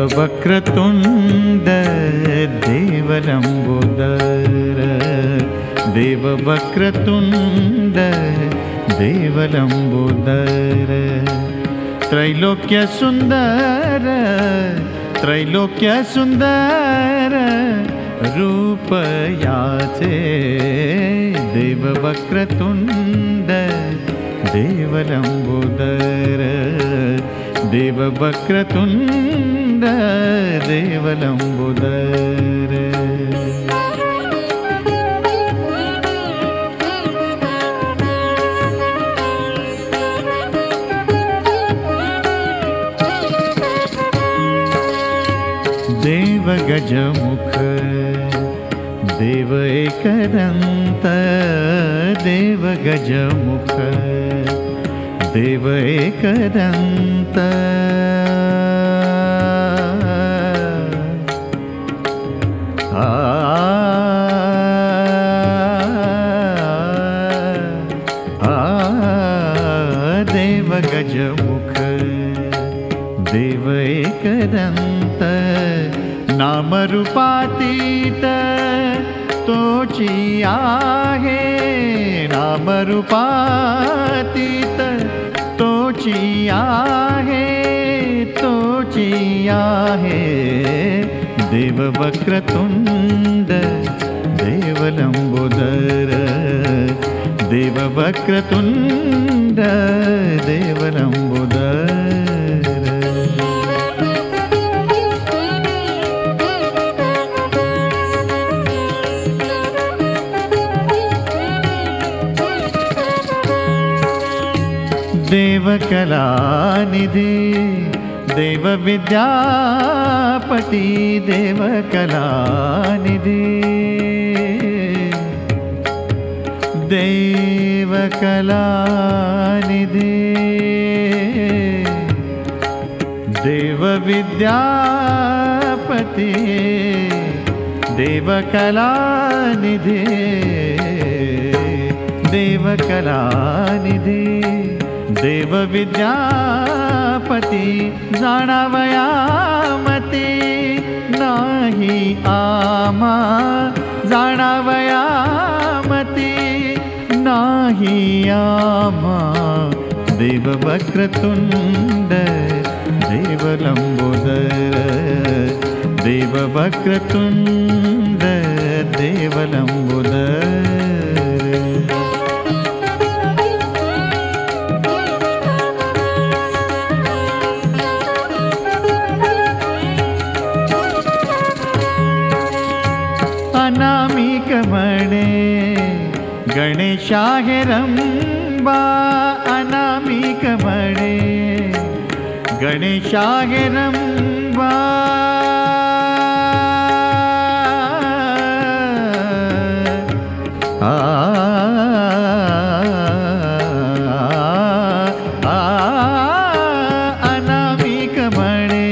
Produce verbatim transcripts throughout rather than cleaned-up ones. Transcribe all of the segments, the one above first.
देववक्रतुण्ड देवलम्बोदर देववक्रतुण्ड देवलम्बोदर त्रैलोक्यसुन्दर त्रैलोक्यसुन्दर रूपयाचे देववक्रतुण्ड देवलम्बोदर देववक्रतुण्ड देवलम्बोदर देवगजमुख देव एकदन्त देवगजमुख देव एकदन्त आ आ देवगजमुख देव एकदन्त नामरूपातीत तोची आहे नामरूपातीत तोची आहे तोची आहे देववक्रतुण्ड देवलम्बोदर देववक्रतुण्ड देवलम्बोदर देवकलानिधि देवविद्यापति देवकलानिधि देवकलानिधि देवविद्यापति देवकलानिधि देवकलानिधि देवविद्यापति जाणावयामती नाही आमा जाणावयामती नाही आमा देववक्रतुण्ड देवलम्बोदर देववक्रतुण्ड देवलम्बोदर अनामिकमणे गणेशा हेरंबा अनामिकमणे गणेशा हेरंबा आ अनामिकमणे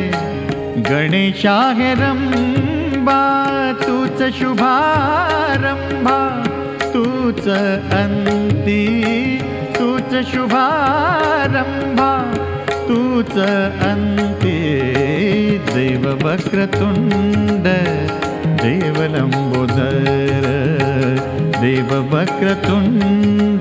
गणेशा हेरंबा तूच शुभारंभा तूच अंती तूच शुभारंभा तूच अंती देववक्रतुण्ड देवलम्बोदर देववक्रतुण्ड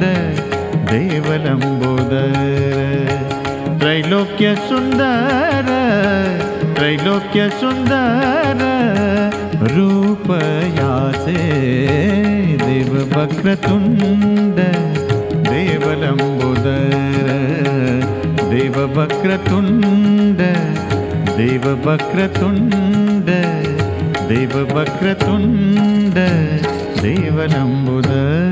देवलम्बोदर त्रैलोक्यसुन्दर त्रैलोक्यसुन्दर रूपयाचे देववक्रतुण्ड देवलम्बोदर देववक्रतुण्ड देववक्रतुण्ड देववक्रतुण्ड देवलम्बोदर